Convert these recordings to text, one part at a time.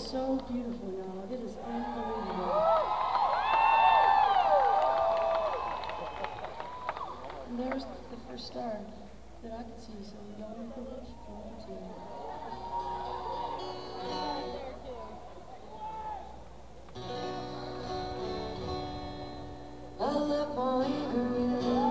so beautiful, y'all. It is unbelievable. And there's the first star that I could see, so y'all are privileged. I left my anger in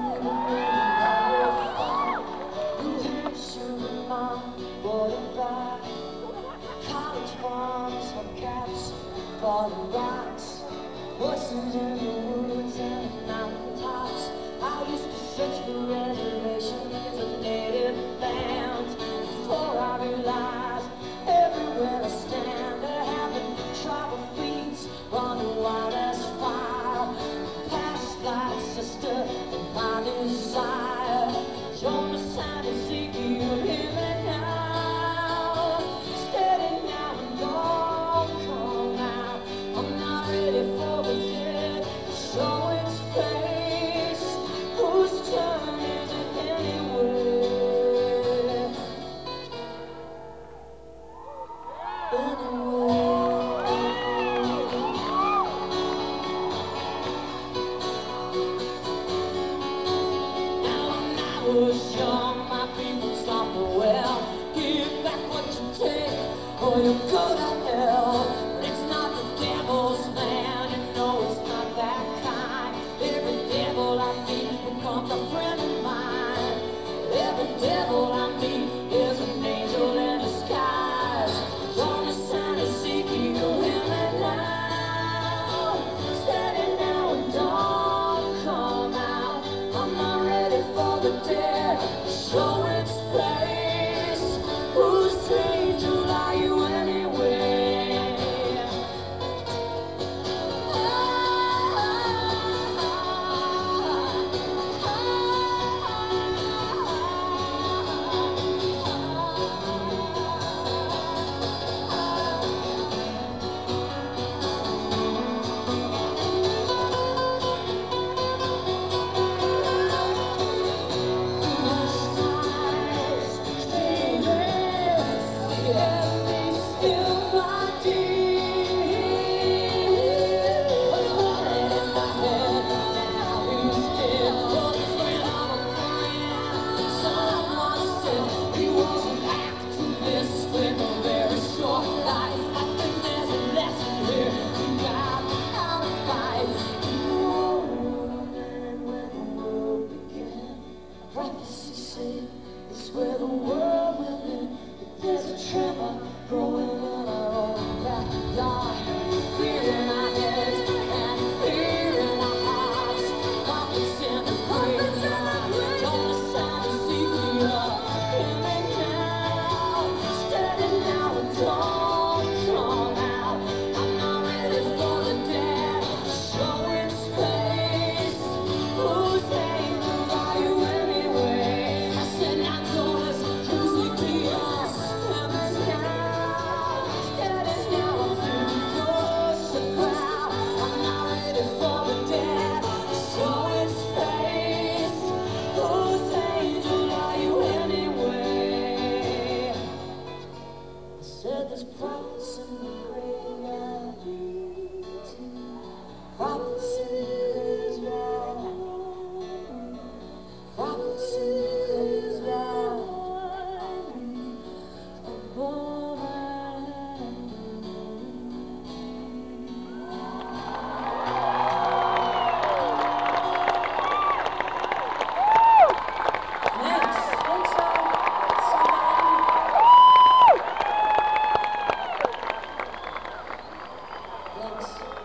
what about college farms, hubcaps, falling rocks, voices in the woods and mountain tops. I used to search for reservations of native lands before I realized everywhere I stand there have been tribal fleets running wild as fire. Past life, sister, and my desire. Show me sign Ezekiel, hear me now. Steady now and don't come out. I'm not ready for the dead. Show its face. Whose turn is it anyway? I was young, my people stopped the well. Give back what you take, or you go to hell. It's not the devil's land, you know it's not that kind. Every devil I meet becomes a friend of mine. Every devil I meet is an angel in disguise. On the sign of Ezekiel, hear me now. Steady now and don't come out. I'm not ready for the dead, show its face. Whose angel are you anyway? It's where the world will end. There's a tremor growing in our own backyard. Fear in our heads and fear in our hearts. Prophets in the graveyard. Don't listen to Ezekiel. Hear me now. Steady now and don't come out. I'm not ready for the dead. Show its face. Whose angel are you anyway? I said not yours. Said there's prophets in the graveyard, prophets in the graveyard, prophets in the graveyard, above and Thanks.